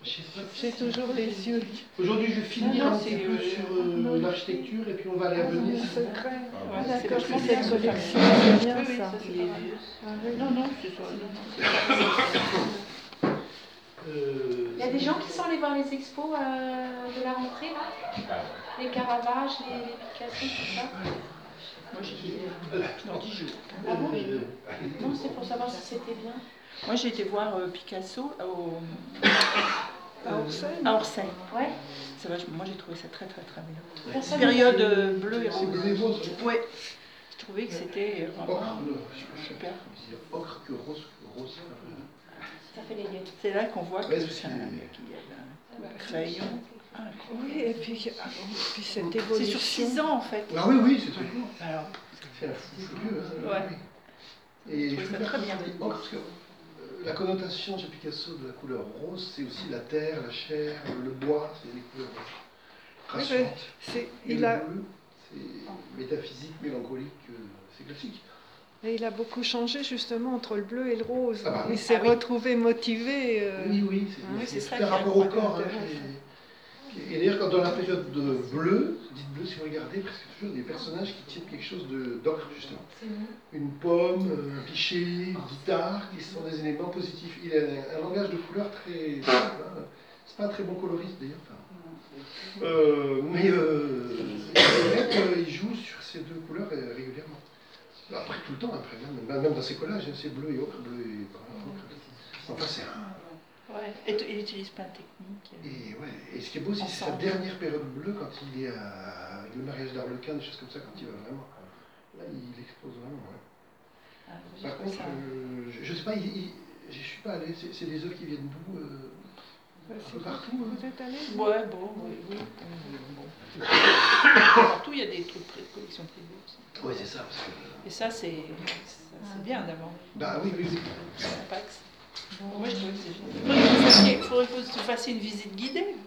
J'ai toujours les yeux. Aujourd'hui, je vais finir un petit peu sur l'architecture et puis on va aller à Venise. Secret. Ouais, D'accord, c'est c'est cette collection, c'est bien ça. Non, non, c'est ça. Il y a des gens qui sont allés voir les expos de la rentrée, là? Les Caravages, les Picasso, tout ça? Moi, j'ai été dans 10 jours. Ah bon? Non, c'est pour savoir si c'était bien. Moi, j'ai été voir Picasso À Orsay. à Orsay. Ouais. Ça va, moi, j'ai trouvé ça très, très, très bien. Personne Période bleue et C'est rose. bleu et rose. Ouais. Je trouvais que c'était vraiment super. Ocre que rose. Ça fait les liens. C'est là qu'on voit que Ouais, c'est un mec qui a un crayon. Oui, et puis cette C'est évolution. sur 6 ans en fait. Ah oui, c'est très court. Alors, C'est un fou furieux. Hein. ouais. Et Je je trouve peux ça faire très bien. ocre parce que la connotation chez Picasso de la couleur rose, c'est aussi la terre, la chair, le bois, c'est des couleurs rassurantes. Et Il le a, bleu, c'est métaphysique, mélancolique, c'est classique. et il a beaucoup changé justement entre le bleu et le rose. Ah bah oui. Il s'est Ah oui. retrouvé motivé. Oui, c'est ça tout un qui est rapport au incroyable. corps. Et d'ailleurs, quand dans la période de bleu, dites bleu si vous regardez, presque toujours des personnages qui tiennent quelque chose d'ocre, justement. Une pomme, un pichet, une guitare, qui sont des éléments positifs. Il a un langage de couleurs très simple. Hein. C'est pas un très bon coloriste, d'ailleurs. Mais c'est vrai qu'il joue sur ces deux couleurs régulièrement. Après, tout le temps, après, même dans ses collages, hein, c'est bleu et ocre, bleu et ocre. Enfin, c'est un... Ouais. Et il utilise plein de techniques. Et ce qui est beau, c'est sa dernière période bleue, quand il est avec le mariage d'Arlequin, des choses comme ça, quand il va vraiment. Là, il expose vraiment. Ouais. Par contre, je ne sais pas, je ne suis pas allé, c'est des œuvres qui viennent d'où un peu partout. Vous êtes allé? Ouais, bon, oui. Bon. Partout, il y a des trucs de collection privée aussi. Oui, c'est ça. Parce que... Et ça, c'est bien d'abord. Bah oui. Pax. Bon, moi, je trouve que c'est génial. Il faudrait que vous fassiez une visite guidée.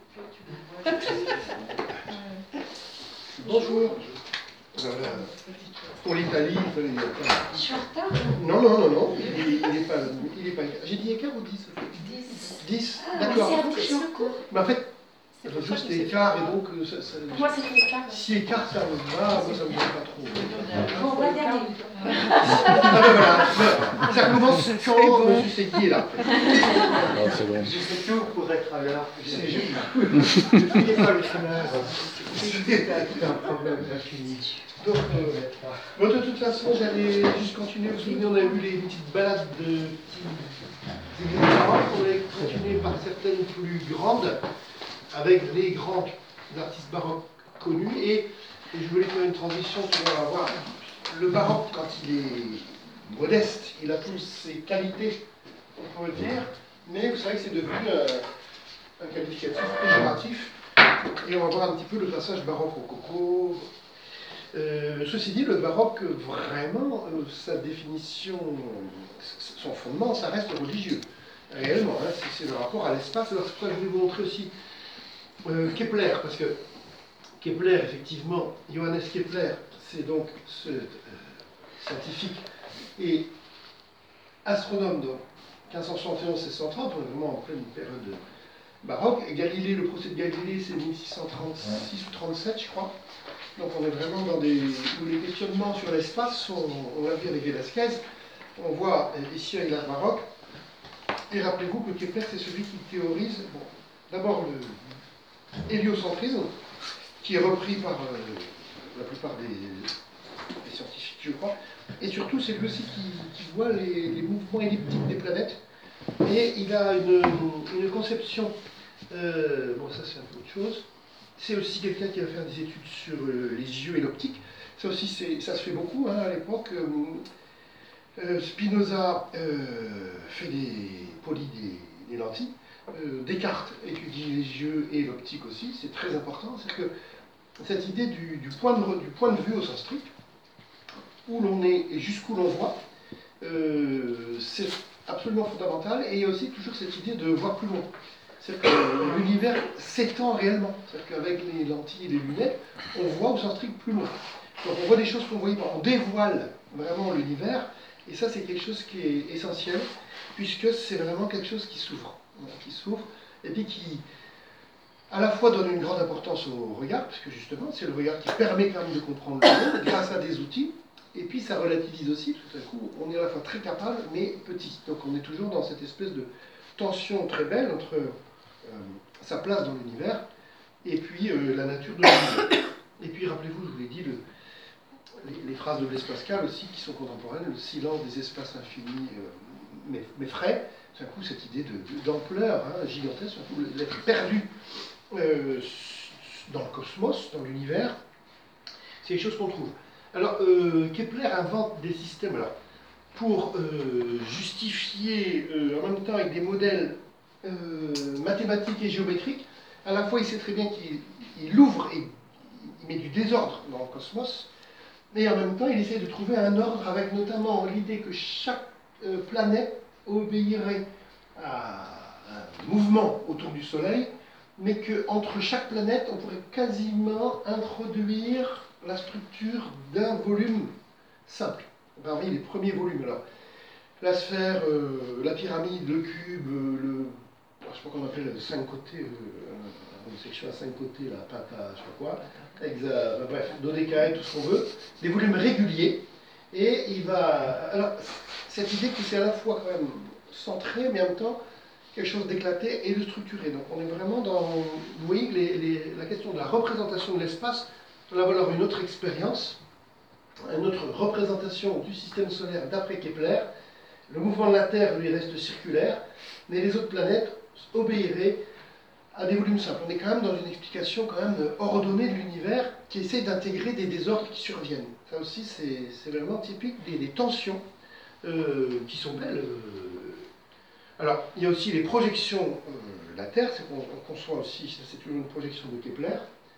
Bonjour. Voilà. Pour l'Italie, Je suis en retard. Non. Il est pas écart. J'ai dit écart ou 10 10. D'accord. C'est à vous que je suis en cours. Mais en fait, l'autre jour c'était écart et donc Pour moi, c'est l'écart. si écart ça me va, moi ça me va pas trop. Bon, on va y aller. Ah ben voilà, ça commence quand M. Segui est là. Non, c'est bon. Je fais tout pour être à l'heure. C'est juste. Je n'ai pas le chemin. C'est un problème d'infini. Donc, bon, de toute façon, j'allais juste continuer. Vous vous souvenez, on a eu les petites balades de petits baroques. On allait continuer par certaines plus grandes, avec les grands artistes baroques connus. Et je voulais faire une transition pour avoir le baroque, quand il est modeste, il a toutes ses qualités, on peut le dire. Mais vous savez que c'est devenu un qualificatif péjoratif. Et on va voir un petit peu le passage baroque au coco. Ceci dit, le baroque, vraiment, sa définition, son fondement, ça reste religieux. Réellement, hein, c'est le rapport à l'espace. Alors, c'est pour ça que je vais vous montrer aussi Kepler, parce que Kepler, effectivement, Johannes Kepler, c'est donc ce scientifique et astronome, donc 1571-1630, on est vraiment en pleine période baroque. Galilée, le procès de Galilée, c'est 1636 ou 37, je crois. Donc on est vraiment dans des... où les questionnements sur l'espace sont, on l'a vu avec Velasquez, on voit ici avec l'art baroque, et rappelez-vous que Kepler, c'est celui qui théorise, bon, d'abord le héliocentrisme, qui est repris par la plupart des scientifiques, je crois, et surtout c'est lui aussi qui voit les mouvements elliptiques des planètes, et il a une conception, bon ça c'est un peu autre chose. C'est aussi quelqu'un qui va faire des études sur les yeux et l'optique. Ça aussi, ça se fait beaucoup hein, à l'époque. Spinoza fait polit des lentilles. Descartes étudie les yeux et l'optique aussi. C'est très important. C'est que cette idée du point de vue au sens strict, où l'on est et jusqu'où l'on voit, c'est absolument fondamental. Et il y a aussi toujours cette idée de voir plus loin. C'est-à-dire que l'univers s'étend réellement. C'est-à-dire qu'avec les lentilles et les lunettes, on voit au sens strict plus loin. Donc on voit des choses qu'on ne voyait pas. On dévoile vraiment l'univers. Et ça, c'est quelque chose qui est essentiel, puisque c'est vraiment quelque chose qui s'ouvre. Qui s'ouvre. et puis qui à la fois donne une grande importance au regard, parce que justement c'est le regard qui permet quand même de comprendre le monde grâce à des outils, et puis ça relativise aussi, tout à coup on est à la fois très capable mais petit. Donc on est toujours dans cette espèce de tension très belle entre sa place dans l'univers et puis la nature de l'univers. Et puis rappelez-vous, je vous l'ai dit, les phrases de Blaise Pascal aussi qui sont contemporaines, le silence des espaces infinis mais frais, tout à coup cette idée d'ampleur gigantesque, tout à coup l'être perdu dans le cosmos, dans l'univers, c'est les choses qu'on trouve. Alors Kepler invente des systèmes pour justifier en même temps avec des modèles mathématiques et géométriques. À la fois il sait très bien qu'il ouvre et il met du désordre dans le cosmos, et en même temps il essaie de trouver un ordre avec notamment l'idée que chaque planète obéirait à un mouvement autour du Soleil, mais qu'entre chaque planète, on pourrait quasiment introduire la structure d'un volume simple, parmi les premiers volumes. Alors, la sphère, la pyramide, le cube, je sais pas qu'on appelle 5 côtés, une section à 5 côtés, la penta, je sais pas quoi, bref, dodécaèdre, tout ce qu'on veut, des volumes réguliers, et il va... Alors, cette idée que c'est à la fois quand même centré, mais en même temps quelque chose d'éclaté et de structuré. Donc on est vraiment dans... Vous voyez que la question de la représentation de l'espace doit avoir une autre expérience, une autre représentation du système solaire d'après Kepler. Le mouvement de la Terre, lui, reste circulaire, mais les autres planètes obéiraient à des volumes simples. On est quand même dans une explication quand même ordonnée de l'univers qui essaie d'intégrer des désordres qui surviennent. Ça aussi, c'est vraiment typique des tensions qui sont belles. Alors, il y a aussi les projections de la Terre, c'est qu'on conçoit aussi, c'est toujours une projection de Kepler,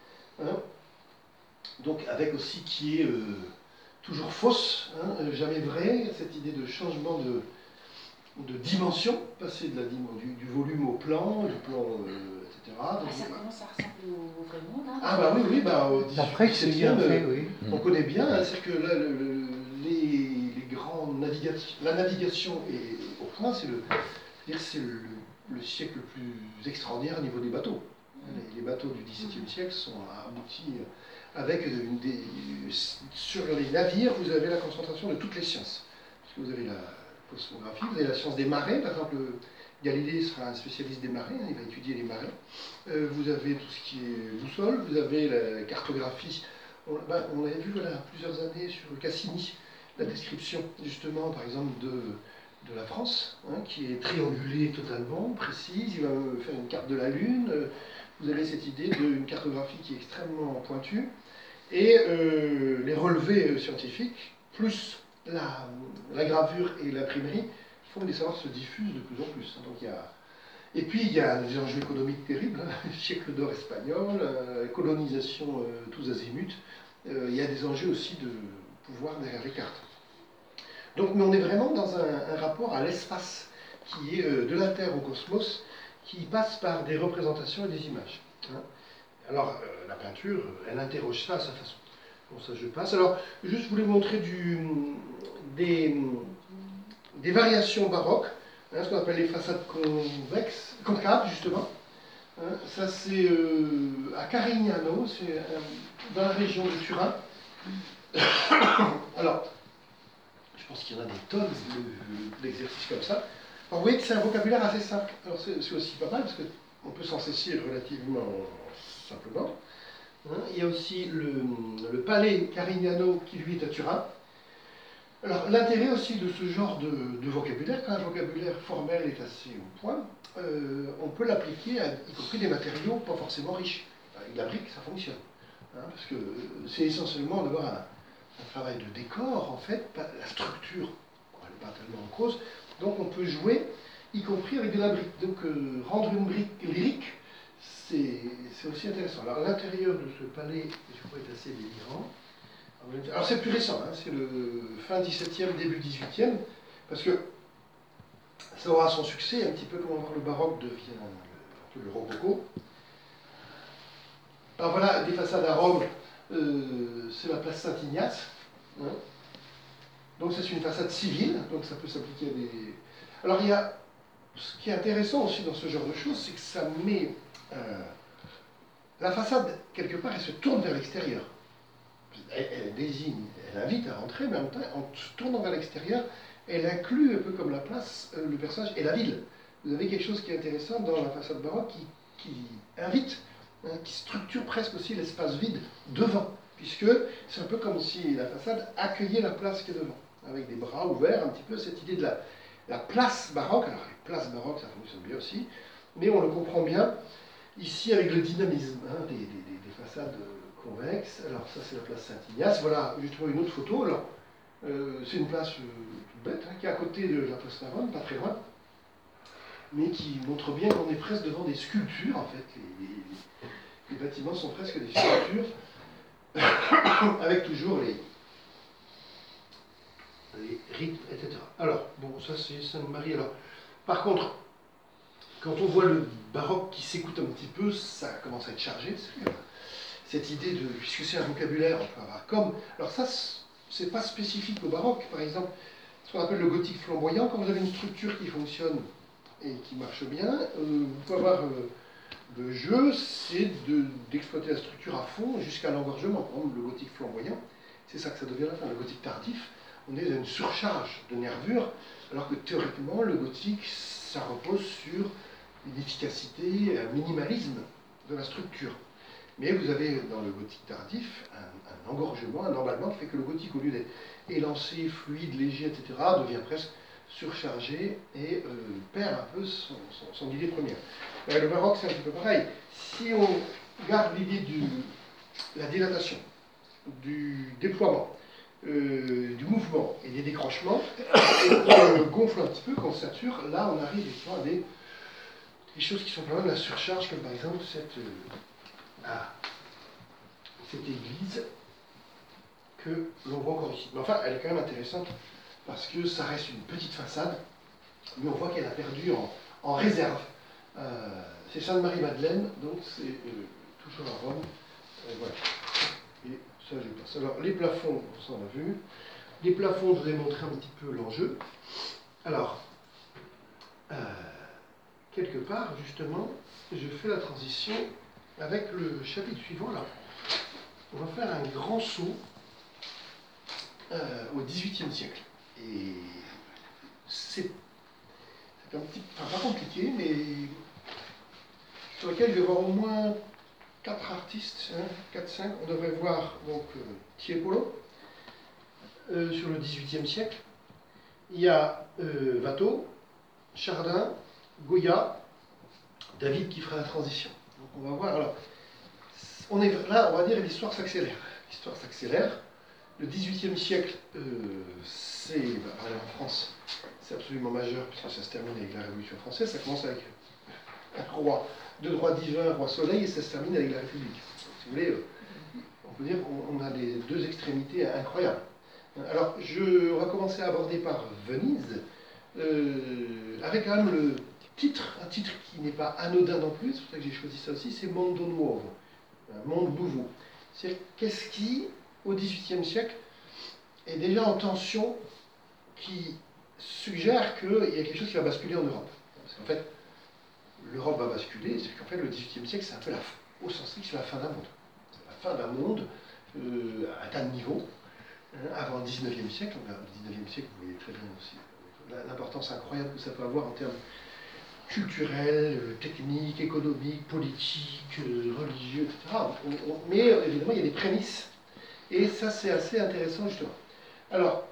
donc avec aussi qui est toujours fausse, jamais vraie, cette idée de changement de dimension, passer du volume au plan, du plan, etc. Donc, ça commence à ressembler au vrai monde. Ah bah oui, au Après que c'est bien fait, oui. on connaît bien, c'est que là, les grandes la navigation est au point, c'est le siècle le plus extraordinaire au niveau des bateaux. Les bateaux du XVIIe siècle sont aboutis avec sur les navires, vous avez la concentration de toutes les sciences. Parce que vous avez la cosmographie, vous avez la science des marées, par exemple, Galilée sera un spécialiste des marées, il va étudier les marées. Vous avez tout ce qui est boussole, vous avez la cartographie. On avait vu voilà, plusieurs années sur Cassini, la description justement, par exemple, de la France, qui est triangulée totalement, précise. Il va faire une carte de la Lune. Vous avez cette idée d'une cartographie qui est extrêmement pointue. Et les relevés scientifiques, plus la gravure et l'imprimerie, font que les savoirs se diffusent de plus en plus. Donc, et puis il y a des enjeux économiques terribles, siècle d'or espagnol, colonisation tous azimuts. Il y a des enjeux aussi de pouvoir derrière les cartes. Donc mais on est vraiment dans un rapport à l'espace qui est de la Terre au cosmos, qui passe par des représentations et des images. Alors la peinture, elle interroge ça à sa façon. Bon, ça je passe. Alors juste je voulais vous montrer des variations baroques, ce qu'on appelle les façades concaves justement. Ça c'est à Carignano, c'est dans la région de Turin. Alors, je pense qu'il y en a des tonnes d'exercices comme ça. Alors, vous voyez que c'est un vocabulaire assez simple. Alors c'est aussi pas mal parce qu'on peut s'en saisir relativement simplement. Il y a aussi le palais Carignano qui lui est à Turin. Alors l'intérêt aussi de ce genre de vocabulaire, quand un vocabulaire formel est assez au point, on peut l'appliquer à y compris des matériaux pas forcément riches. Avec la brique, ça fonctionne. Parce que c'est essentiellement d'avoir un travail de décor, en fait, la structure, elle n'est pas tellement en cause, donc on peut jouer, y compris avec de la brique. Donc rendre une brique lyrique, c'est aussi intéressant. Alors l'intérieur de ce palais, je crois, est assez délirant. Alors c'est plus récent, c'est le fin 17e, début 18e, parce que ça aura son succès, un petit peu comme le baroque devient un peu le rococo. Alors voilà, des façades à Rome, c'est la place Saint-Ignace. Donc c'est une façade civile, donc ça peut s'appliquer à des... Alors il y a ce qui est intéressant aussi dans ce genre de choses, c'est que ça met la façade, quelque part, elle se tourne vers l'extérieur. Elle désigne, elle invite à rentrer, mais en même temps, en se tournant vers l'extérieur, elle inclut, un peu comme la place, le personnage et la ville. Vous avez quelque chose qui est intéressant dans la façade baroque qui invite, hein, qui structure presque aussi l'espace vide devant, puisque c'est un peu comme si la façade accueillait la place qui est devant, avec des bras ouverts, un petit peu cette idée de la place baroque. Alors les places baroques, ça fonctionne bien aussi, mais on le comprend bien ici avec le dynamisme des façades convexes. Alors ça c'est la place Saint-Ignace. Voilà, j'ai trouvé une autre photo. Alors c'est une place toute bête, hein, qui est à côté de la place Narbonne, pas très loin, mais qui montre bien qu'on est presque devant des sculptures en fait. Les bâtiments sont presque des sculptures, avec toujours les rythmes, etc. Alors, bon, ça c'est Sainte-Marie. Alors, par contre, quand on voit le baroque qui s'écoute un petit peu, ça commence à être chargé. Cette idée de, puisque c'est un vocabulaire, on peut avoir comme. Alors ça, c'est pas spécifique au baroque. Par exemple, ce qu'on appelle le gothique flamboyant, quand vous avez une structure qui fonctionne et qui marche bien, vous pouvez avoir le jeu, c'est d'exploiter la structure à fond jusqu'à l'engorgement. Par exemple, le gothique flamboyant, c'est ça que ça devient à la fin. Le gothique tardif, on est dans une surcharge de nervures, alors que théoriquement, le gothique, ça repose sur une efficacité, un minimalisme de la structure. Mais vous avez dans le gothique tardif un engorgement, un emballement qui fait que le gothique, au lieu d'être élancé, fluide, léger, etc., devient presque surchargé et perd un peu son idée première. Le baroque, c'est un petit peu pareil. Si on garde l'idée de la dilatation, du déploiement, du mouvement et des décrochements, et qu'on gonfle un petit peu, qu'on sature, là on arrive à des choses qui sont quand même la surcharge, comme par exemple cette église que l'on voit encore ici. Mais enfin, elle est quand même intéressante parce que ça reste une petite façade, mais on voit qu'elle a perdu en réserve. C'est Sainte-Marie-Madeleine, donc c'est toujours à Rome. Voilà. Et ça, je passe. Alors, les plafonds, ça on a vu. Les plafonds, je vous ai montré un petit peu l'enjeu. Alors, quelque part, justement, je fais la transition avec le chapitre suivant, là. On va faire un grand saut au XVIIIe siècle. Et c'est un petit pas compliqué, mais sur lequel je vais voir au moins 4 artistes, 4-5. On devrait voir donc Tiepolo sur le XVIIIe siècle. Il y a Watteau, Chardin, Goya, David qui fera la transition. Donc on va voir. Alors, on est là, on va dire l'histoire s'accélère. L'histoire s'accélère. Le XVIIIe siècle, c'est, en France, c'est absolument majeur puisque ça se termine avec la Révolution française. Ça commence avec un roi de droit divin, roi Soleil, et ça se termine avec la République. Donc, si vous voulez, on peut dire qu'on a les deux extrémités incroyables. Alors, on va commencer à aborder par Venise, avec quand même le titre, un titre qui n'est pas anodin non plus, c'est pour ça que j'ai choisi ça aussi, c'est Mondo Nuovo, un monde nouveau. C'est qu'est-ce qui, au XVIIIe siècle, est déjà en tension, qui suggère qu'il y a quelque chose qui va basculer en Europe. Parce qu'en fait, l'Europe va basculer, c'est qu'en fait, le XVIIIe siècle, c'est un peu au sens strict, c'est la fin d'un monde. C'est la fin d'un monde à un tas de niveaux. Avant le XIXe siècle, le XIXe siècle, vous voyez très bien aussi l'importance incroyable que ça peut avoir en termes culturels, techniques, économiques, politiques, religieux, etc. Mais évidemment, il y a des prémices. Et ça, c'est assez intéressant, justement. Alors,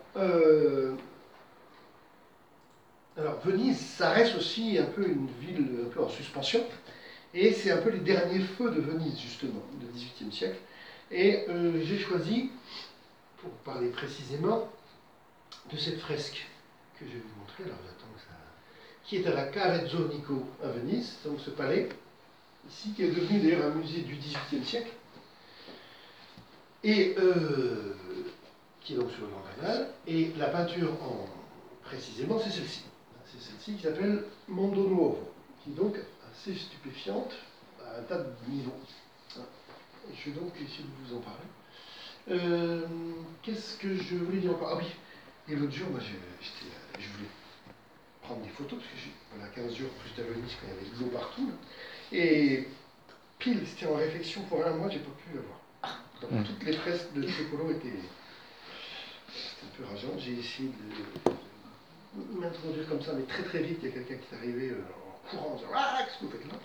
Venise, ça reste aussi un peu une ville un peu en suspension. Et c'est un peu les derniers feux de Venise, justement, du XVIIIe siècle. Et j'ai choisi, pour parler précisément, de cette fresque que je vais vous montrer. Alors, j'attends que ça... qui est à la Carezzo Nico à Venise, donc ce palais, ici, qui est devenu d'ailleurs un musée du XVIIIe siècle, et qui est donc sur le Grand Canal, et la peinture, précisément, c'est celle-ci. C'est celle-ci qui s'appelle Mondo Nuovo, qui est donc assez stupéfiante à un tas de niveaux. Et je vais donc essayer de vous en parler. Qu'est-ce que je voulais dire encore? Ah oui, et l'autre jour, moi, je voulais prendre des photos, parce que voilà, 15 jours plus à Venise quand il y avait de l'eau partout. Là. Et pile, c'était en réflexion pour un mois, j'ai pas pu l'avoir. Donc toutes les fresques de Tiepolo étaient un peu rageantes. J'ai essayé de m'introduire comme ça, mais très très vite, il y a quelqu'un qui est arrivé en courant en disant ah, qu'est-ce que vous faites là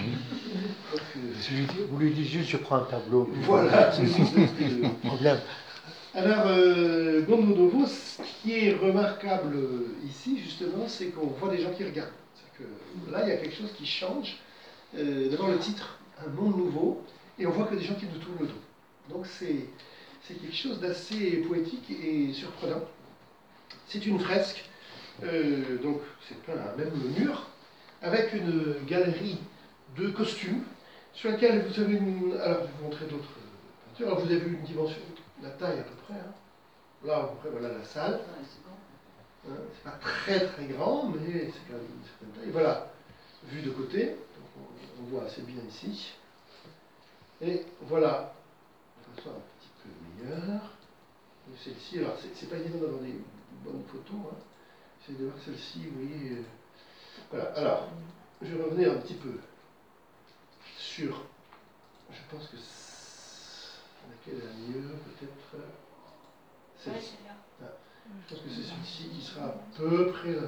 Donc, Vous lui dites juste, je prends un tableau. voilà, c'est le Problème. Alors, Gondonovo, ce qui est remarquable ici, justement, c'est qu'on voit des gens qui regardent. C'est-à-dire que là, il y a quelque chose qui change. D'abord, le titre, Un monde nouveau, et on voit que des gens qui nous tournent le dos. Donc, c'est quelque chose d'assez poétique et surprenant. C'est une fresque, donc c'est peint à même mur, avec une galerie de costumes, sur laquelle vous avez une... Alors, je vais vous montrer d'autres peintures. Alors, vous avez une dimension, la taille à peu près. Hein. Là, à peu près, voilà la salle. Hein, c'est pas très très grand, mais c'est quand même une certaine taille. Et voilà, vue de côté, donc on voit assez bien ici. Et voilà, de façon un petit peu meilleure. Celle-ci, alors c'est pas évident d'avoir des bonnes photos. Hein. J'essaie de voir celle-ci, vous voyez. Voilà, alors, je vais revenir un petit peu sur, je pense que laquelle est la mieux, peut-être celle-ci. Ah, je pense que c'est celle-ci qui sera à peu près la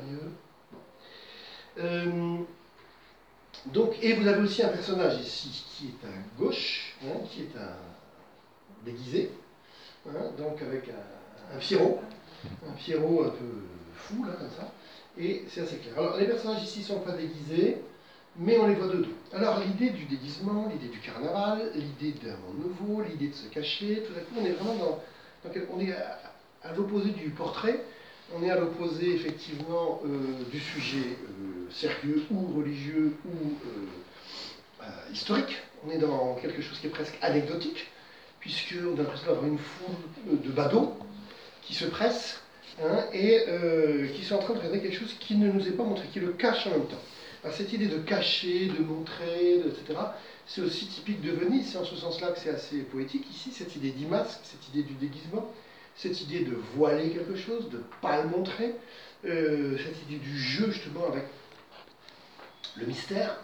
mieux. Donc, et vous avez aussi un personnage ici qui est à gauche, hein, qui est un déguisé, hein, donc avec un Pierrot un peu fou, là, comme ça, et c'est assez clair. Alors, les personnages ici ne sont pas déguisés, mais on les voit de dos. Alors, l'idée du déguisement, l'idée du carnaval, l'idée d'un monde nouveau, l'idée de se cacher, tout à coup, on est vraiment on est à l'opposé du portrait, on est à l'opposé, effectivement, du sujet sérieux ou religieux ou historique. On est dans quelque chose qui est presque anecdotique, puisqu'on a l'impression d'avoir une foule de badauds qui se pressent hein, et qui sont en train de regarder quelque chose qui ne nous est pas montré, qui le cache en même temps. Alors, cette idée de cacher, de montrer, etc., c'est aussi typique de Venise, c'est en ce sens-là que c'est assez poétique. Ici, cette idée d'immasque, cette idée du déguisement, cette idée de voiler quelque chose, de ne pas le montrer, cette idée du jeu, justement, avec le mystère.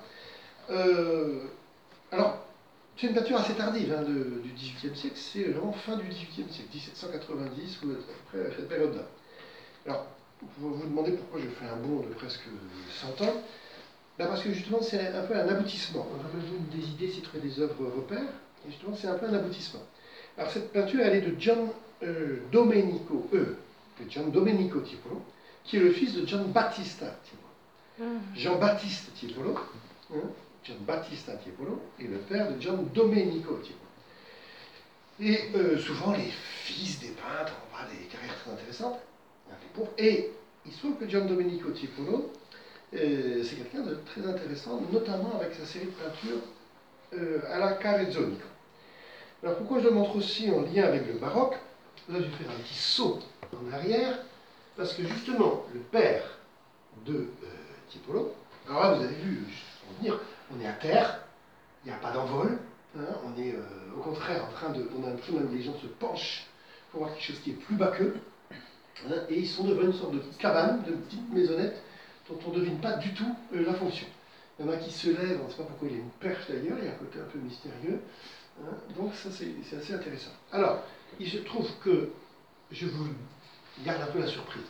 Alors, c'est une peinture assez tardive hein, du XVIIIe siècle, c'est vraiment fin du XVIIIe siècle, 1790 ou à peu près à cette période-là. Alors, vous vous demandez pourquoi je fais un bond de presque 100 ans. Ben parce que justement, c'est un peu un aboutissement. On a besoin des idées, c'est trouver des œuvres repères, et justement, c'est un peu un aboutissement. Alors, cette peinture, elle est de John Domenico Tiepolo, qui est le fils de Gian Battista Tiepolo. Jean-Baptiste Tiepolo, hein, Gian Battista Tiepolo, et le père de Gian Domenico Tiepolo. Et souvent, les fils des peintres ont des carrières très intéressantes. Et il se trouve que Gian Domenico Tiepolo, c'est quelqu'un de très intéressant, notamment avec sa série de peintures à la Carezzonica. Alors pourquoi je le montre aussi en lien avec le baroque? Là, je vais faire un petit saut en arrière, parce que justement, le père de Tiepolo, alors là, vous avez vu, juste pour venir, on est à terre, il n'y a pas d'envol, hein, on est au contraire en train de, on a l'impression que les gens se penchent pour voir quelque chose qui est plus bas qu'eux, hein, et ils sont devant une sorte de cabane, de petite maisonnette, dont on ne devine pas du tout la fonction. Il y en a qui se lèvent, on ne sait pas pourquoi il y a une perche d'ailleurs, il y a un côté un peu mystérieux. Hein, donc ça c'est assez intéressant. Alors, il se trouve que je vous garde un peu la surprise.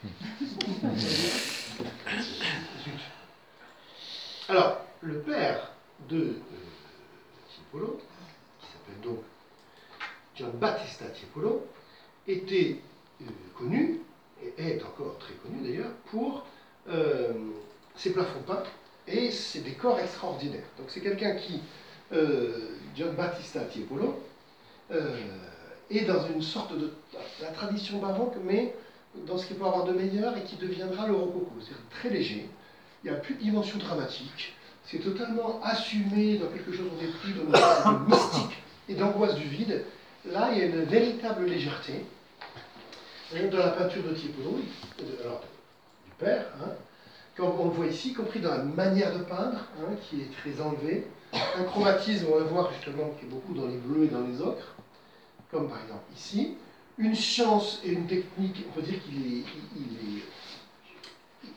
Alors, le père de Tiepolo, qui s'appelle donc Gian Battista Tiepolo, était connu, et est encore très connu d'ailleurs, pour ses plafonds peints et ses décors extraordinaires. Donc c'est quelqu'un qui, Gian Battista Tiepolo, est dans une sorte de la tradition baroque, mais dans ce qu'il peut avoir de meilleur et qui deviendra le rococo. C'est très léger, il n'y a plus de dimension dramatique, c'est totalement assumé dans quelque chose, on n'est plus dans une sorte de mystique et d'angoisse du vide. Là, il y a une véritable légèreté. Dans la peinture de Tiepolo, alors, du père, hein, comme on le voit ici, y compris dans la manière de peindre, hein, qui est très enlevée, un chromatisme, on va le voir justement, qui est beaucoup dans les bleus et dans les ocres, comme par exemple ici, une science et une technique, on peut dire qu'il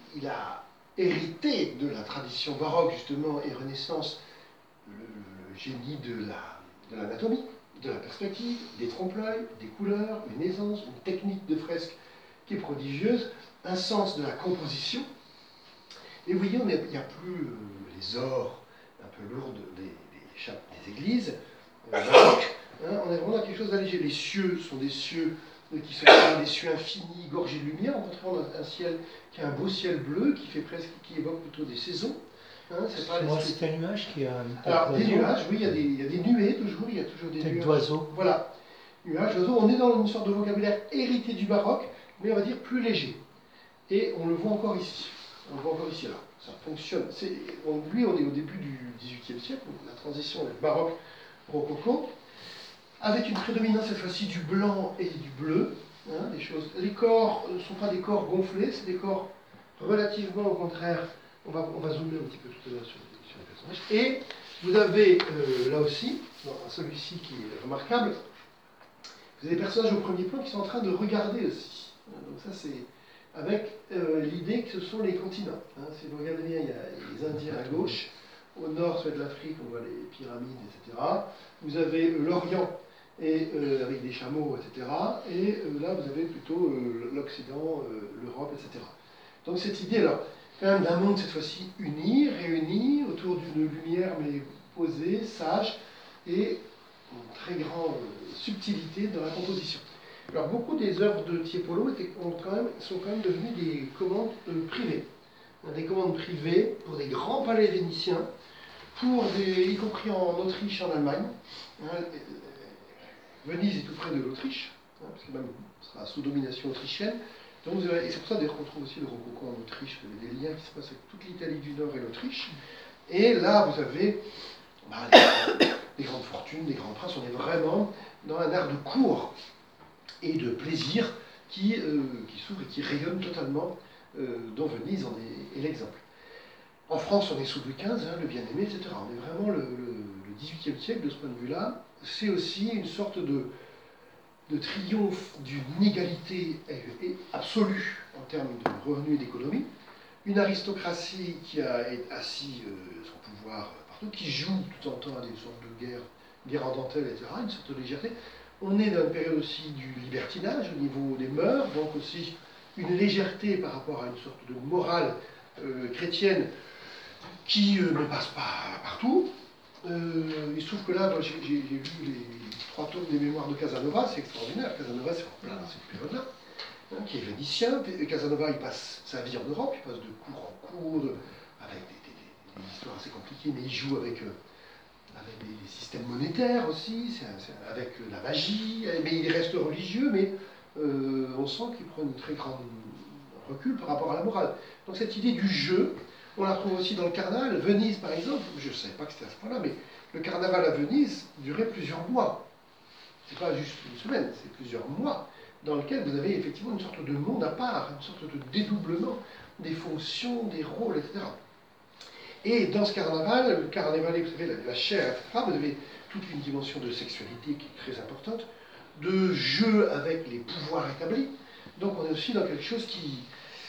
il a hérité de la tradition baroque, justement, et Renaissance, le génie de l'anatomie, de la perspective, des trompe-l'œil, des couleurs, une aisance, une technique de fresque qui est prodigieuse, un sens de la composition. Et vous voyez, il n'y a plus les ors un peu lourdes des églises baroques. On est vraiment dans quelque chose d'allégé. Les cieux sont des cieux qui sont des cieux infinis, gorgés de lumière. On retrouve un ciel qui a un beau ciel bleu, qui évoque plutôt des saisons. C'est un nuage qui a une Alors, tête des d'oiseau. nuages, oui, il y a des nuées toujours, il y a toujours des Tête nuages. d'oiseau. Voilà, nuages, oiseaux. On est dans une sorte de vocabulaire hérité du baroque, mais on va dire plus léger. Et on le voit encore ici. On le voit encore ici, là. Ça fonctionne. Lui, on est au début du XVIIIe siècle, la transition est baroque rococo, avec une prédominance cette fois-ci du blanc et du bleu. Des choses. Les corps ne sont pas des corps gonflés, c'est des corps relativement au contraire. On va zoomer un petit peu tout à l'heure sur les personnages. Et vous avez là aussi, dans celui-ci qui est remarquable, vous avez des personnages au premier plan qui sont en train de regarder aussi. Donc ça c'est avec l'idée que ce sont les continents. Si vous regardez bien, il y a les Indiens à gauche, au nord, soit de l'Afrique, on voit les pyramides, etc. Vous avez l'Orient et avec des chameaux, etc. Et là, vous avez plutôt l'Occident, l'Europe, etc. Donc cette idée, alors, quand même d'un monde cette fois-ci uni, réuni autour d'une lumière mais posée, sage, et une très grande subtilité dans la composition. Alors beaucoup des œuvres de Tiepolo sont quand même devenues des commandes privées. Des commandes privées pour des grands palais vénitiens, y compris en Autriche, en Allemagne. Venise est tout près de l'Autriche, parce que même sera sous domination autrichienne. Donc, et c'est pour ça d'ailleurs qu'on trouve aussi le rococo en Autriche, des liens qui se passent avec toute l'Italie du Nord et l'Autriche. Et là, vous avez des grandes fortunes, des grands princes. On est vraiment dans un art de cour et de plaisir qui s'ouvre et qui rayonne totalement, dont Venise en est l'exemple. En France, on est sous Louis XV, le bien-aimé, etc. On est vraiment le XVIIIe siècle de ce point de vue-là. C'est aussi une sorte de triomphe d'une égalité absolue en termes de revenus et d'économie, une aristocratie qui a assis son pouvoir partout, qui joue tout en temps à des sortes de guerre en dentelle, etc., une sorte de légèreté. On est dans une période aussi du libertinage au niveau des mœurs, donc aussi une légèreté par rapport à une sorte de morale chrétienne qui ne passe pas partout. Il se trouve que là, j'ai vu les 3 tomes des mémoires de Casanova, c'est extraordinaire. Casanova, c'est en plein cette période-là, qui est vénitien. Casanova, il passe sa vie en Europe, il passe de cours en cours, avec des histoires assez compliquées, mais il joue avec des systèmes monétaires aussi, avec la magie, mais il reste religieux, mais on sent qu'il prend une très grande recul par rapport à la morale. Donc cette idée du jeu, on la retrouve aussi dans le carnaval. Venise, par exemple, je ne savais pas que c'était à ce point-là, mais le carnaval à Venise durait plusieurs mois. Ce n'est pas juste une semaine, c'est plusieurs mois, dans lequel vous avez effectivement une sorte de monde à part, une sorte de dédoublement des fonctions, des rôles, etc. Et dans ce carnaval, le carnaval, vous savez, la chair, etc., vous avez toute une dimension de sexualité qui est très importante, de jeu avec les pouvoirs établis. Donc on est aussi dans quelque chose qui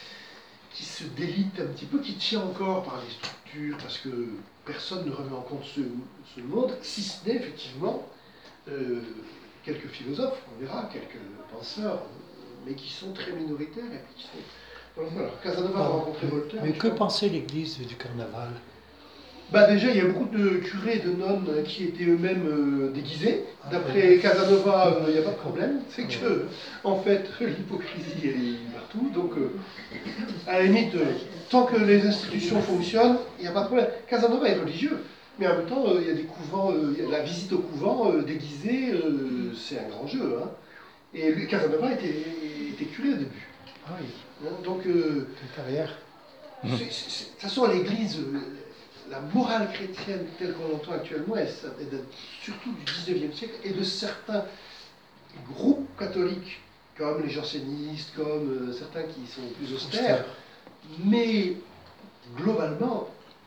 se délite un petit peu, qui tient encore par les structures, parce que personne ne remet en compte ce monde, si ce n'est effectivement quelques philosophes, on verra, quelques penseurs, mais qui sont très minoritaires et qui sont... Donc, voilà, Casanova a rencontré Voltaire. Mais que pensait l'Église du carnaval? Déjà, il y a beaucoup de curés et de nonnes qui étaient eux-mêmes déguisés. D'après Casanova, il n'y a pas de problème. C'est que, en fait, l'hypocrisie est partout. Donc, à la limite, tant que les institutions fonctionnent, il n'y a pas de problème. Casanova est religieux, mais en même temps, il y a des couvents, la visite au couvent déguisée, c'est un grand jeu. Hein. Et lui, Casanova était curé au début. Ah oui. Donc, Une carrière. de toute façon, l'Église... La morale chrétienne telle qu'on l'entend actuellement, elle date surtout du XIXe siècle et de certains groupes catholiques, comme les jansénistes, comme certains qui sont plus austères. Mais globalement,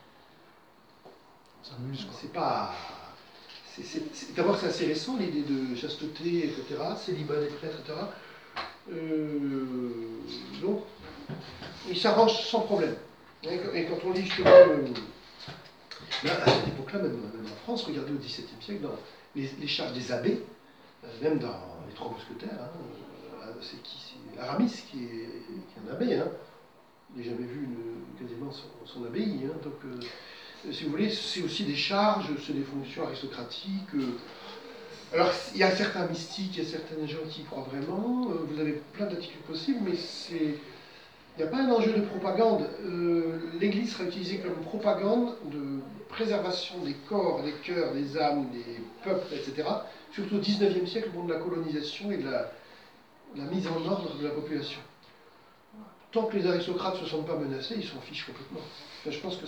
c'est pas. D'abord, c'est assez récent, l'idée de chasteté, etc., célibat des prêtres, etc. Donc, il s'arrange sans problème. Et quand on lit justement, là, à cette époque-là, même en France, regardez au XVIIe siècle, dans les charges des abbés, même dans les Trois Mousquetaires, c'est qui? C'est Aramis qui est un abbé. Il n'a jamais vu quasiment son abbaye. Donc, si vous voulez, c'est aussi des charges, c'est des fonctions aristocratiques. Alors, il y a certains mystiques, il y a certains gens qui y croient vraiment. Vous avez plein d'attitudes possibles, mais il n'y a pas un enjeu de propagande. L'Église sera utilisée comme propagande de préservation des corps, des cœurs, des âmes, des peuples, etc. Surtout au XIXe siècle, au moment de la colonisation et de la mise en ordre de la population. Tant que les aristocrates ne se sentent pas menacés, ils s'en fichent complètement. Enfin, je pense que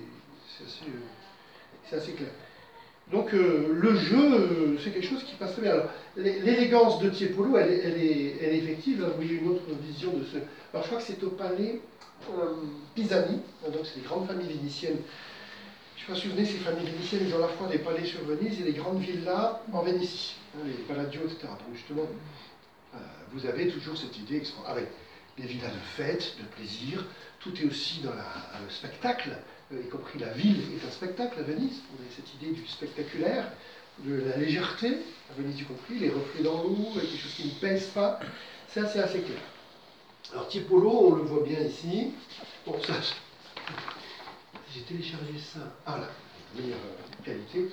c'est assez clair. Donc le jeu, c'est quelque chose qui passe très bien. Alors, l'élégance de Tiepolo, elle est effective. Là, vous voyez une autre vision de ce... Alors je crois que c'est au palais Pisani, donc c'est des grandes familles vénitiennes. Je ne sais pas si vous vous souvenez, ces familles vénitiennes, ils ont à la fois des palais sur Venise et des grandes villas en Vénétie, les Palladio, etc. Donc justement, vous avez toujours cette idée avec des villas de fête, de plaisir, tout est aussi dans le spectacle, y compris la ville est un spectacle à Venise. On a cette idée du spectaculaire, de la légèreté, à Venise y compris, les reflets dans l'eau, quelque chose qui ne pèse pas, c'est assez clair. Alors Tiepolo, on le voit bien ici. Bon, ça, j'ai téléchargé ça. Ah là, meilleure qualité.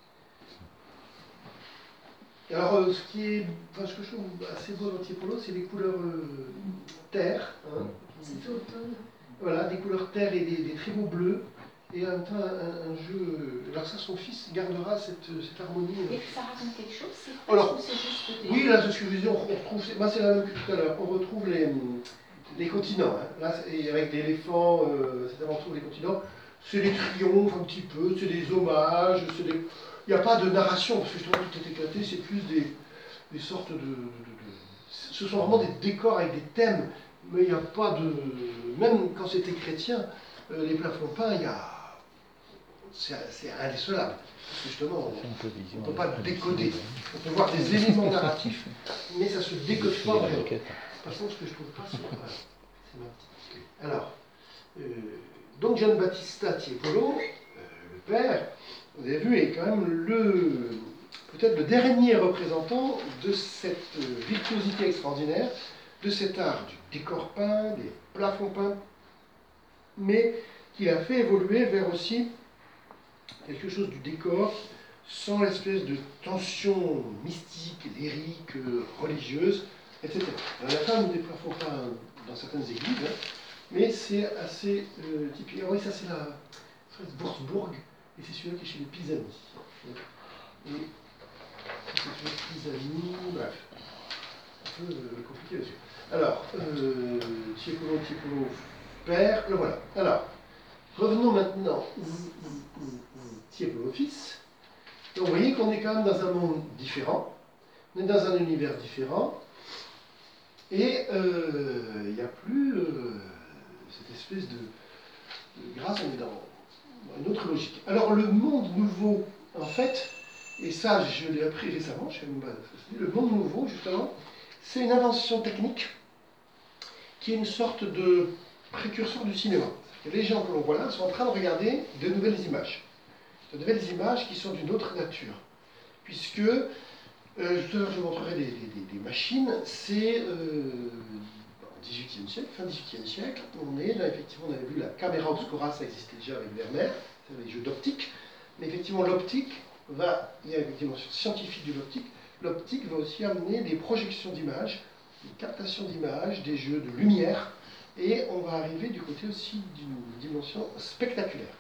Alors, ce que je trouve assez beau dans Tiepolo, c'est les couleurs terre. C'est automne. Voilà, des couleurs terre et des très beaux bleus. Et en même temps, un jeu. Alors, ça, son fils gardera cette harmonie. Et ça raconte quelque chose, c'est Alors, ou c'est juste des... oui, là, c'est ce que je disais, on retrouve. C'est la même que tout à l'heure. On retrouve les continents. Là, et avec l'éléphant, on retrouve les continents. C'est des triomphes un petit peu, c'est des hommages, il n'y a pas de narration, parce que justement tout est éclaté, c'est plus des sortes ce sont vraiment des décors avec des thèmes, mais il n'y a pas de... Même quand c'était chrétien, les plafonds peints, c'est indécelable. Parce que justement, on ne peut pas décoder. On peut voir des éléments narratifs, mais ça ne se décode pas vraiment. De toute façon, ce que je trouve pas, c'est ma petite clé. Alors, donc Giambattista Tiepolo, le père, vous avez vu, est quand même peut-être le dernier représentant de cette virtuosité extraordinaire, de cet art du décor peint, des plafonds peints, mais qui a fait évoluer vers aussi quelque chose du décor sans l'espèce de tension mystique, lyrique, religieuse, etc. Il y en a quand même des plafonds peints dans certaines églises, mais c'est assez typique. Alors oui, ça c'est la Wurzburg, et c'est celui-là qui est chez les Pisani. Et c'est celui de Pisani, bref, un peu compliqué là-dessus. Alors, Tiepolo, père, le voilà. Alors, revenons maintenant Tiepolo fils. Donc vous voyez qu'on est quand même dans un monde différent, on est dans un univers différent, et il n'y a plus cette espèce de grâce, on est dans une autre logique. Alors le monde nouveau, en fait, et ça je l'ai appris récemment, je sais même pas, le monde nouveau, justement, c'est une invention technique qui est une sorte de précurseur du cinéma. Les gens que l'on voit là sont en train de regarder de nouvelles images qui sont d'une autre nature, puisque tout à l'heure je vous montrerai des machines, c'est au XVIIIe siècle, fin XVIIIe siècle, on est là, effectivement, on avait vu la caméra obscura, ça existait déjà avec Vermeer, c'est les jeux d'optique, mais effectivement l'optique il y a une dimension scientifique de l'optique va aussi amener des projections d'images, des captations d'images, des jeux de lumière, et on va arriver du côté aussi d'une dimension spectaculaire.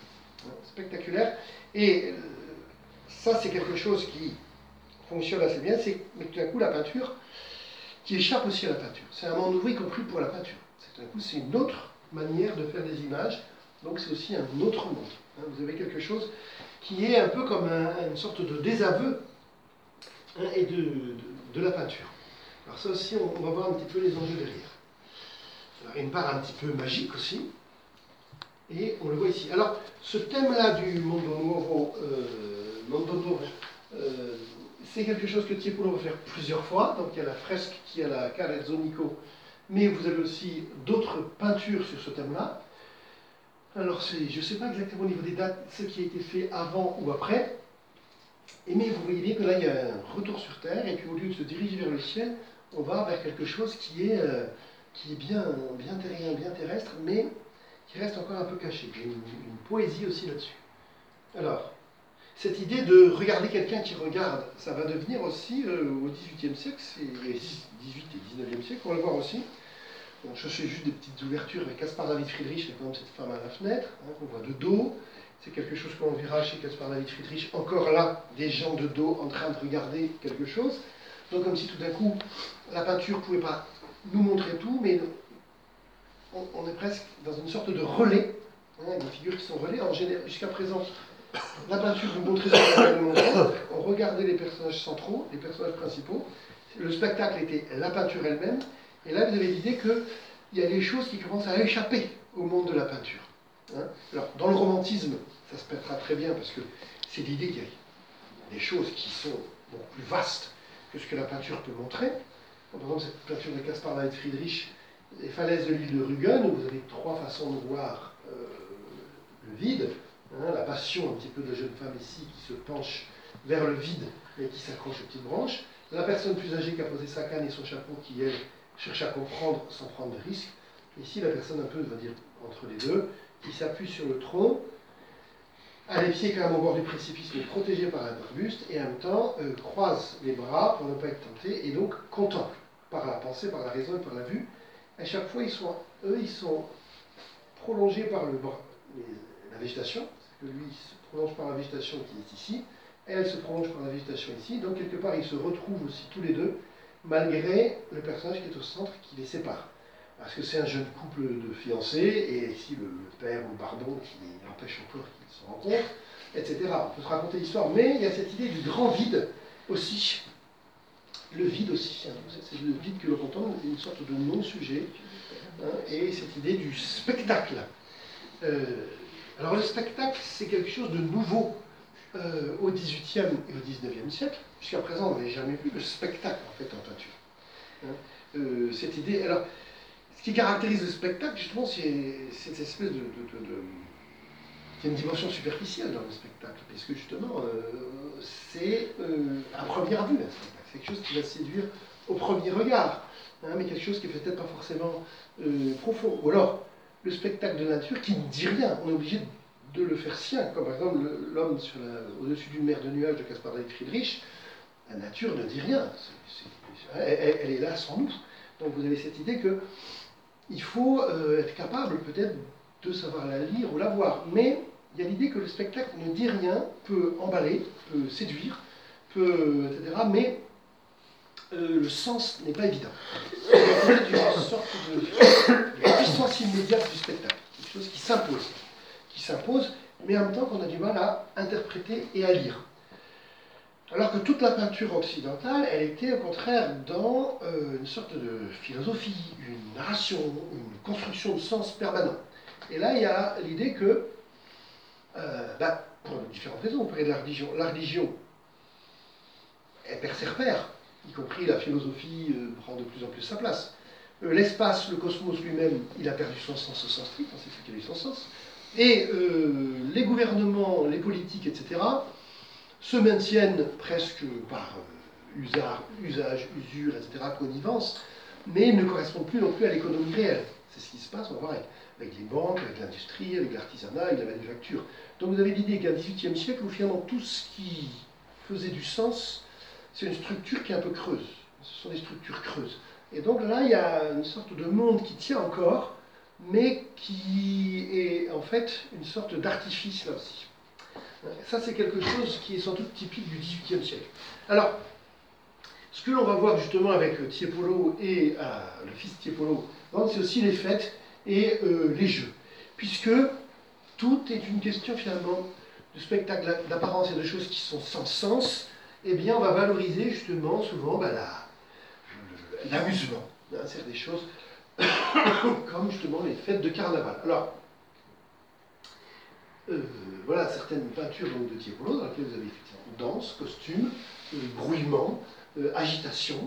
Et ça c'est quelque chose qui fonctionne assez bien, mais tout d'un coup la peinture, qui échappe aussi à la peinture. C'est un monde nouveau, y compris pour la peinture. Tout d'un coup, c'est une autre manière de faire des images, donc c'est aussi un autre monde. Vous avez quelque chose qui est un peu comme une sorte de désaveu et de la peinture. Alors ça aussi, on va voir un petit peu les enjeux derrière. Alors, il y a une part un petit peu magique aussi, et on le voit ici. Alors, ce thème-là du Mondo Nuovo, c'est quelque chose que Tiepolo va faire plusieurs fois. Donc il y a la fresque qui est à la Carezzonico mais vous avez aussi d'autres peintures sur ce thème-là. Alors, je ne sais pas exactement au niveau des dates ce qui a été fait avant ou après, mais vous voyez bien que là, il y a un retour sur Terre, et puis au lieu de se diriger vers le ciel, on va vers quelque chose qui est bien terrien, bien terrestre, mais qui reste encore un peu caché. Il y a une poésie aussi là-dessus. Alors, cette idée de regarder quelqu'un qui regarde, ça va devenir aussi, au XVIIIe siècle, et 18 et 19e siècle, on va le voir aussi. On cherchait juste des petites ouvertures avec Caspar David Friedrich, il y a quand même cette femme à la fenêtre, qu'on voit de dos. C'est quelque chose qu'on verra chez Caspar David Friedrich, encore là, des gens de dos en train de regarder quelque chose. Donc comme si tout d'un coup, la peinture ne pouvait pas nous montrer tout, mais on est presque dans une sorte de relais, des figures qui sont relais. En général, jusqu'à présent, la peinture vous montrait ce qu'on allait montrer, on regardait les personnages centraux, les personnages principaux, le spectacle était la peinture elle-même, et là vous avez l'idée qu'il y a des choses qui commencent à échapper au monde de la peinture. Alors, dans le romantisme, ça se pètera très bien, parce que c'est l'idée qu'il y a des choses qui sont beaucoup plus vastes que ce que la peinture peut montrer. Par exemple, cette peinture de Caspar David Friedrich, les falaises de l'île de Rügen, où vous avez trois façons de voir le vide, la passion un petit peu de la jeune femme ici qui se penche vers le vide et qui s'accroche aux petites branches, la personne plus âgée qui a posé sa canne et son chapeau qui, elle, cherche à comprendre sans prendre de risques, ici la personne un peu, on va dire, entre les deux, qui s'appuie sur le tronc, a les pieds quand même au bord du précipice, mais protégé par un arbuste, et en même temps croise les bras pour ne pas être tenté, et donc contemple, par la pensée, par la raison et par la vue. À chaque fois, ils sont prolongés par la végétation, que lui il se prolonge par la végétation qui est ici, elle se prolonge par la végétation ici, donc quelque part ils se retrouvent aussi tous les deux, malgré le personnage qui est au centre qui les sépare. Parce que c'est un jeune couple de fiancés, et ici le père ou le baron qui empêche encore qu'ils se rencontrent, etc. On peut se raconter l'histoire, mais il y a cette idée du grand vide aussi. Le vide aussi, c'est le vide que l'on contemple, une sorte de non-sujet, et cette idée du spectacle. Alors le spectacle, c'est quelque chose de nouveau au XVIIIe et au XIXe siècle. Jusqu'à présent, on n'avait jamais vu le spectacle en fait en peinture. Cette idée. Alors, ce qui caractérise le spectacle, justement, c'est cette espèce de. Il y a une dimension superficielle dans le spectacle, parce que justement, c'est à première vue, un spectacle. C'est quelque chose qui va séduire au premier regard, mais quelque chose qui est peut-être pas forcément profond. Ou alors, le spectacle de nature qui ne dit rien, on est obligé de le faire sien, comme par exemple l'homme au-dessus d'une mer de nuages de Caspar David Friedrich. La nature ne dit rien, elle est là sans nous. Donc vous avez cette idée qu'il faut être capable peut-être de savoir la lire ou la voir, mais il y a l'idée que le spectacle ne dit rien, peut emballer, peut séduire, etc., mais le sens n'est pas évident. Il y a une sorte de puissance immédiate du spectacle, quelque chose qui s'impose, mais en même temps qu'on a du mal à interpréter et à lire. Alors que toute la peinture occidentale, elle était au contraire dans une sorte de philosophie, une narration, une construction de sens permanent. Et là, il y a l'idée que, pour différentes raisons, on parlait de la religion, elle perd ses repères, y compris la philosophie prend de plus en plus sa place. L'espace, le cosmos lui-même, il a perdu son sens au sens strict, on sait plus quel est son sens. Et les gouvernements, les politiques, etc., se maintiennent presque par usage, usure, etc., connivence, mais ne correspondent plus non plus à l'économie réelle. C'est ce qui se passe, on va voir, avec les banques, avec l'industrie, avec l'artisanat, avec la manufacture. Donc vous avez l'idée qu'à XVIIIe siècle, où finalement tout ce qui faisait du sens, c'est une structure qui est un peu creuse. Ce sont des structures creuses. Et donc là, il y a une sorte de monde qui tient encore, mais qui est en fait une sorte d'artifice là aussi. Ça, c'est quelque chose qui est sans doute typique du XVIIIe siècle. Alors, ce que l'on va voir justement avec Tiepolo et le fils Tiepolo, c'est aussi les fêtes et les jeux. Puisque tout est une question finalement de spectacle, d'apparence et de choses qui sont sans sens, eh bien on va valoriser justement souvent l'amusement. C'est des choses comme justement les fêtes de carnaval. Alors, voilà certaines peintures donc, de Tiepolo dans lesquelles vous avez effectivement danse, costume, brouillement, agitation,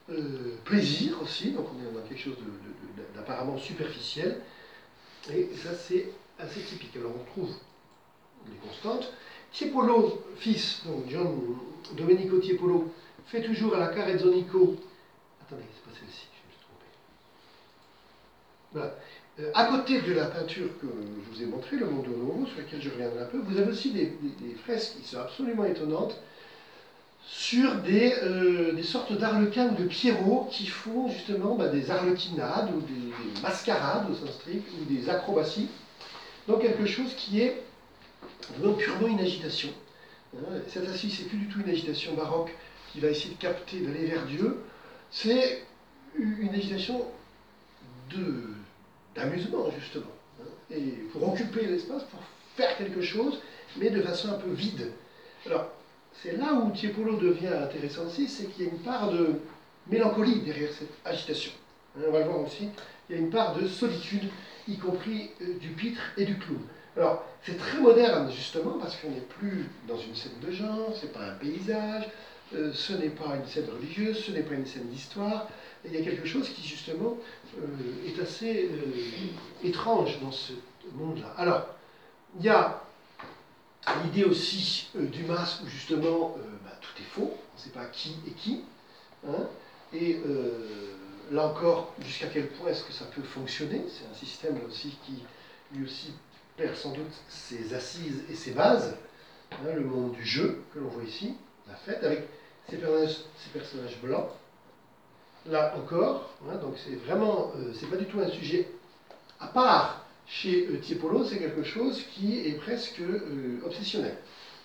plaisir aussi, donc on est dans quelque chose d'apparemment superficiel, et ça c'est assez typique. Alors on trouve les constantes. Tiepolo, fils, donc John Domenico Tiepolo, fait toujours à la Carrezzonico. Attendez, c'est pas celle-ci, je me suis trompé. Voilà. À côté de la peinture que je vous ai montrée, le Mondo Nuovo, sur laquelle je reviendrai un peu, vous avez aussi des fresques qui sont absolument étonnantes sur des sortes d'arlequins ou de pierrots qui font justement des arlequinades ou des mascarades au sens strict ou des acrobaties. Donc quelque chose qui est purement une agitation. Cette fois-ci, c'est plus du tout une agitation baroque qui va essayer de capter, d'aller vers Dieu. C'est une agitation d'amusement, justement. Et pour occuper l'espace, pour faire quelque chose, mais de façon un peu vide. Alors, c'est là où Tiepolo devient intéressant aussi, c'est qu'il y a une part de mélancolie derrière cette agitation. On va le voir aussi, il y a une part de solitude, y compris du pitre et du clown. Alors, c'est très moderne, justement, parce qu'on n'est plus dans une scène de genre, ce n'est pas un paysage, ce n'est pas une scène religieuse, ce n'est pas une scène d'histoire. Il y a quelque chose qui, justement, est assez étrange dans ce monde-là. Alors, il y a l'idée aussi du masque où, justement, tout est faux, on ne sait pas qui est qui. Hein, et là encore, jusqu'à quel point est-ce que ça peut fonctionner? C'est un système, là aussi, qui, lui aussi, perd sans doute ses assises et ses bases, hein, le monde du jeu que l'on voit ici, la fête, avec ces personnages blancs. Là encore, hein, donc c'est vraiment, c'est pas du tout un sujet à part chez Tiepolo, c'est quelque chose qui est presque obsessionnel.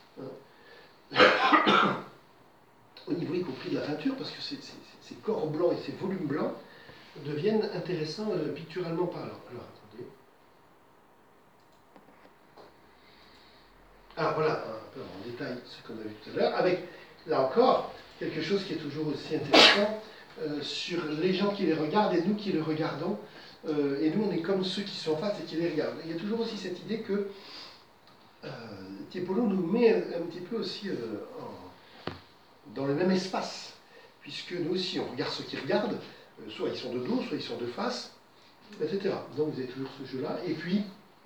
Hein. Au niveau y compris de la peinture, parce que ces corps blancs et ces volumes blancs deviennent intéressants picturalement parlant. Alors, attendez. Alors voilà, un peu en détail ce qu'on a vu tout à l'heure, avec, là encore, quelque chose qui est toujours aussi intéressant sur les gens qui les regardent et nous qui les regardons. Et nous, on est comme ceux qui sont en face et qui les regardent. Il y a toujours aussi cette idée que Tiepolo nous met un petit peu aussi dans le même espace, puisque nous aussi, on regarde ceux qui regardent, soit ils sont de dos, soit ils sont de face, etc. Donc vous avez toujours ce jeu-là. Et puis,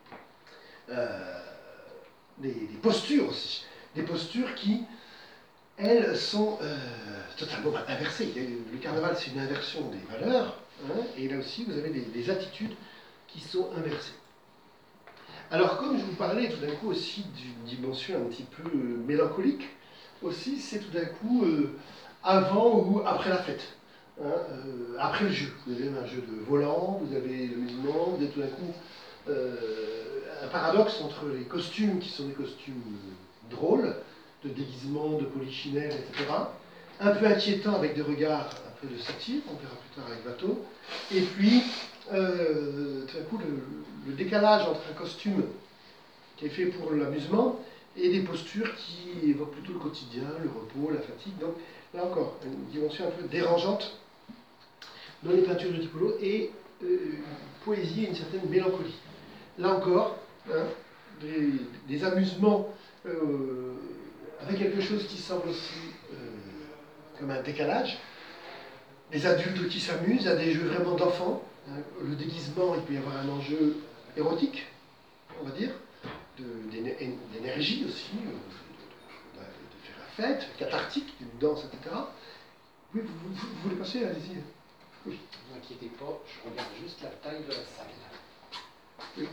des postures aussi. Des postures qui, elles, sont totalement inversées. Le carnaval, c'est une inversion des valeurs, hein, et là aussi, vous avez des attitudes qui sont inversées. Alors, comme je vous parlais tout d'un coup aussi d'une dimension un petit peu mélancolique, aussi, c'est tout d'un coup avant ou après la fête, hein, après le jeu. Vous avez un jeu de volant, vous avez le mouvement, vous avez tout d'un coup un paradoxe entre les costumes qui sont des costumes drôles, de déguisement, de polichinelle, etc. Un peu inquiétant avec des regards un peu de satire, on verra plus tard avec Watteau. Et puis, tout d'un coup, le décalage entre un costume qui est fait pour l'amusement et des postures qui évoquent plutôt le quotidien, le repos, la fatigue. Donc, là encore, une dimension un peu dérangeante dans les peintures de Tiepolo et une poésie et une certaine mélancolie. Là encore, hein, des amusements avec quelque chose qui semble aussi comme un décalage. Des adultes qui s'amusent à des jeux vraiment d'enfants. Hein. Le déguisement, il peut y avoir un enjeu érotique, on va dire, d'énergie aussi, de faire la fête, cathartique, d'une danse, etc. Oui, vous voulez passer, allez-y. Oui. Ne vous inquiétez pas, je regarde juste la taille de la salle. Oui.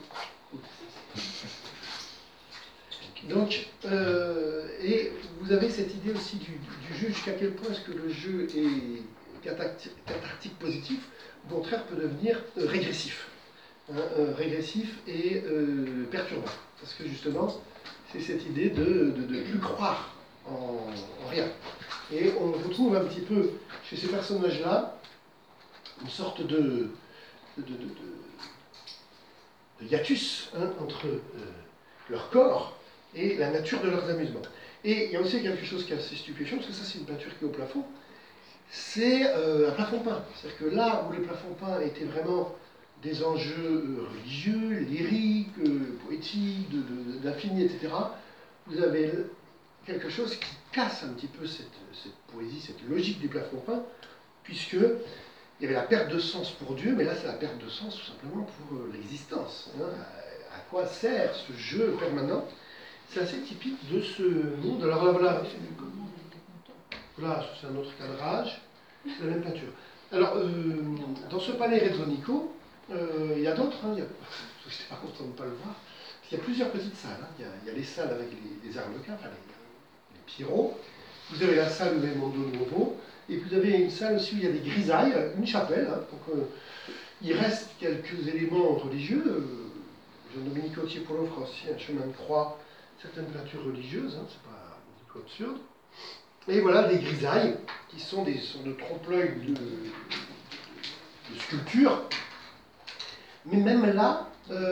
Donc, et vous avez cette idée aussi du jeu, jusqu'à quel point est-ce que le jeu est cathartique positif, au contraire peut devenir régressif. Hein, régressif et perturbant. Parce que justement, c'est cette idée de ne plus croire en rien. Et on retrouve un petit peu chez ces personnages-là une sorte de hiatus, hein, entre leur corps et la nature de leurs amusements. Et il y a aussi quelque chose qui est assez stupéfiant, parce que ça c'est une peinture qui est au plafond, c'est un plafond peint. C'est-à-dire que là où les plafonds peints étaient vraiment des enjeux religieux, lyriques, poétiques, d'infini, etc., vous avez quelque chose qui casse un petit peu cette poésie, cette logique du plafond peint, puisque il y avait la perte de sens pour Dieu, mais là c'est la perte de sens tout simplement pour l'existence. Hein. À quoi sert ce jeu permanent? C'est assez typique de ce monde. Alors là, voilà, c'est un autre cadrage, c'est la même peinture. Alors, dans ce palais Rezzonico, il y a d'autres, hein, j'étais pas content de ne pas le voir, il y a plusieurs petites salles. Hein. Il y a les salles avec les arlequins, enfin les Pierrots. Vous avez la salle où il y a le Mondo Nuovo, et puis vous avez une salle aussi où il y a des grisailles, une chapelle. Hein. Donc, il reste quelques éléments religieux. Gian Domenico Tiepolo fera aussi un chemin de croix, certaines peintures religieuses, hein, c'est pas du tout absurde. Et voilà des grisailles, qui sont des sortes de trompe-l'œil de sculpture. Mais même là,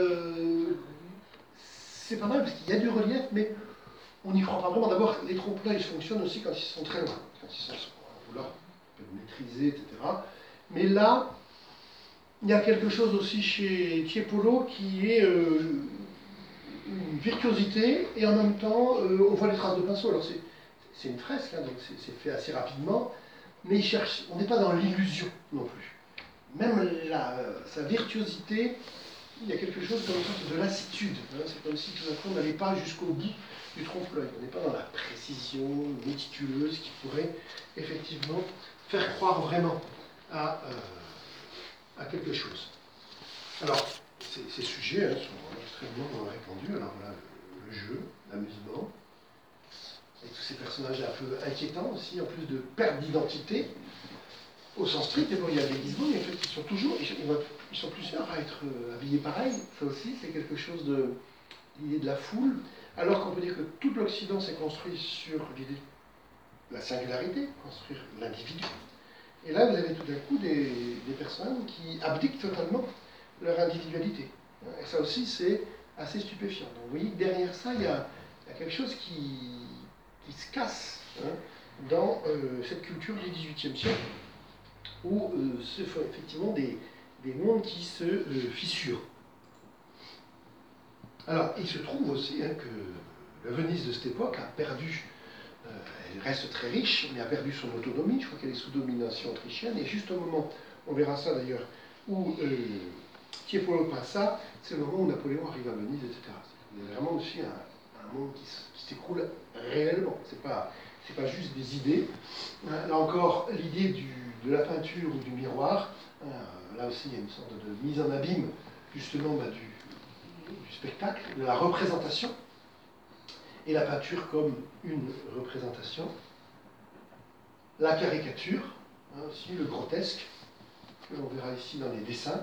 c'est pas mal parce qu'il y a du relief, mais on n'y croit pas vraiment. D'abord, les trompe-l'œil fonctionnent aussi quand ils sont très loin, quand ils sont vouloir maîtriser, etc. Mais là, il y a quelque chose aussi chez Tiepolo qui est une virtuosité, et en même temps, on voit les traces de pinceau. Alors c'est une fresque, hein, donc c'est fait assez rapidement, mais il cherche, on n'est pas dans l'illusion non plus. Même sa virtuosité, il y a quelque chose comme une sorte de lassitude. Hein, c'est comme si tout d'un coup on n'allait pas jusqu'au bout du trompe-l'œil. On n'est pas dans la précision méticuleuse qui pourrait effectivement faire croire vraiment à quelque chose. Alors, ces sujets hein, sont extrêmement répandus. Alors voilà, le jeu, l'amusement, et tous ces personnages un peu inquiétants aussi, en plus de perte d'identité, au sens strict. Et bon, il y a des déguisements, mais en fait, ils sont plusieurs à être habillés pareil. Ça aussi, c'est quelque chose de l'idée de la foule, alors qu'on peut dire que tout l'Occident s'est construit sur l'idée de la singularité, construire l'individu. Et là, vous avez tout d'un coup des personnes qui abdiquent totalement leur individualité. Et ça aussi, c'est assez stupéfiant. Donc vous voyez que derrière ça, il y a quelque chose qui se casse hein, dans cette culture du XVIIIe siècle, où se font effectivement des mondes qui se fissurent. Alors, il se trouve aussi hein, que la Venise de cette époque a perdu, elle reste très riche, mais a perdu son autonomie. Je crois qu'elle est sous domination autrichienne. Et juste au moment, on verra ça d'ailleurs, où Tiepolo peint ça, c'est le moment où Napoléon arrive à Venise, etc. Il y a vraiment aussi un monde qui s'écroule réellement. C'est pas juste des idées. Là encore, l'idée de la peinture ou du miroir, là aussi il y a une sorte de mise en abîme justement du spectacle, de la représentation, et la peinture comme une représentation, la caricature, hein, aussi le grotesque, que l'on verra ici dans les dessins,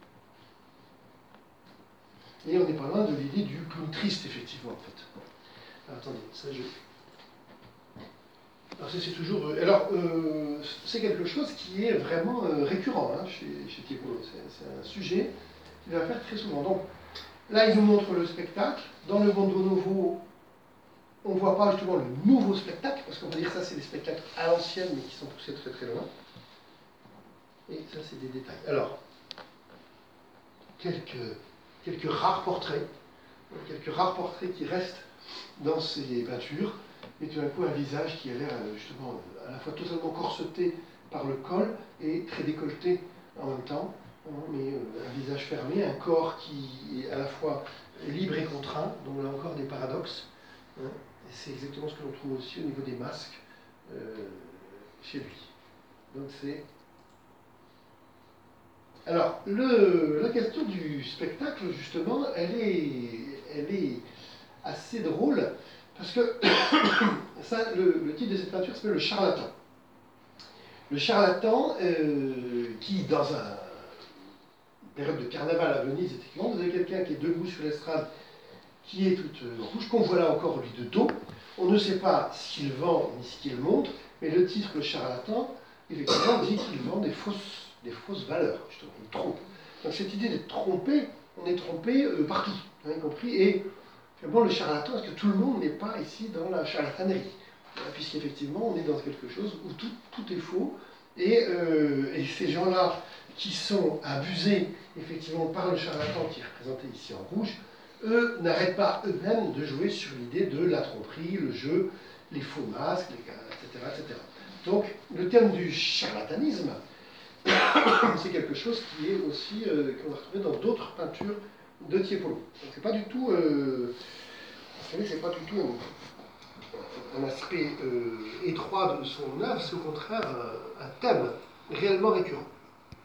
et on n'est pas loin de l'idée du clown triste, effectivement, en fait. Alors, attendez, ça je... Alors, c'est toujours... Alors, c'est quelque chose qui est vraiment récurrent hein, chez Tiepolo. C'est un sujet qu'il va faire très souvent. Donc, là, il nous montre le spectacle. Dans le Mondo Nuovo, on ne voit pas justement le nouveau spectacle, parce qu'on peut dire que ça, c'est des spectacles à l'ancienne, mais qui sont poussés très très loin. Et ça, c'est des détails. Alors, quelques rares portraits qui restent dans ces peintures, et tout d'un coup un visage qui a l'air justement à la fois totalement corseté par le col et très décolleté en même temps, mais un visage fermé, un corps qui est à la fois libre et contraint, donc là encore des paradoxes. Hein, et c'est exactement ce que l'on trouve aussi au niveau des masques chez lui. Donc c'est... Alors, la question du spectacle, justement, elle est assez drôle, parce que ça, le titre de cette peinture s'appelle Le Charlatan. Le charlatan, qui, dans une période de carnaval à Venise, effectivement, vous avez quelqu'un qui est debout sur l'estrade, qui est toute rouge, qu'on voit là encore lui de dos. On ne sait pas ce qu'il vend ni ce qu'il montre, mais le titre, Le Charlatan, effectivement, dit qu'il vend des fausses valeurs, justement, il trompe. Donc cette idée d'être trompé, on est trompé partout, hein, y compris, et finalement le charlatan, parce que tout le monde n'est pas ici dans la charlatanerie, hein, puisqu'effectivement on est dans quelque chose où tout est faux, et ces gens-là qui sont abusés effectivement par le charlatan qui est représenté ici en rouge, eux n'arrêtent pas eux-mêmes de jouer sur l'idée de la tromperie, le jeu, les faux masques, etc., etc. Donc, le thème du charlatanisme, c'est quelque chose qui est aussi, qu'on va retrouver dans d'autres peintures de Tiepolo. Donc, c'est pas du tout, vous savez, c'est pas du tout un aspect étroit de son œuvre, c'est au contraire un thème réellement récurrent.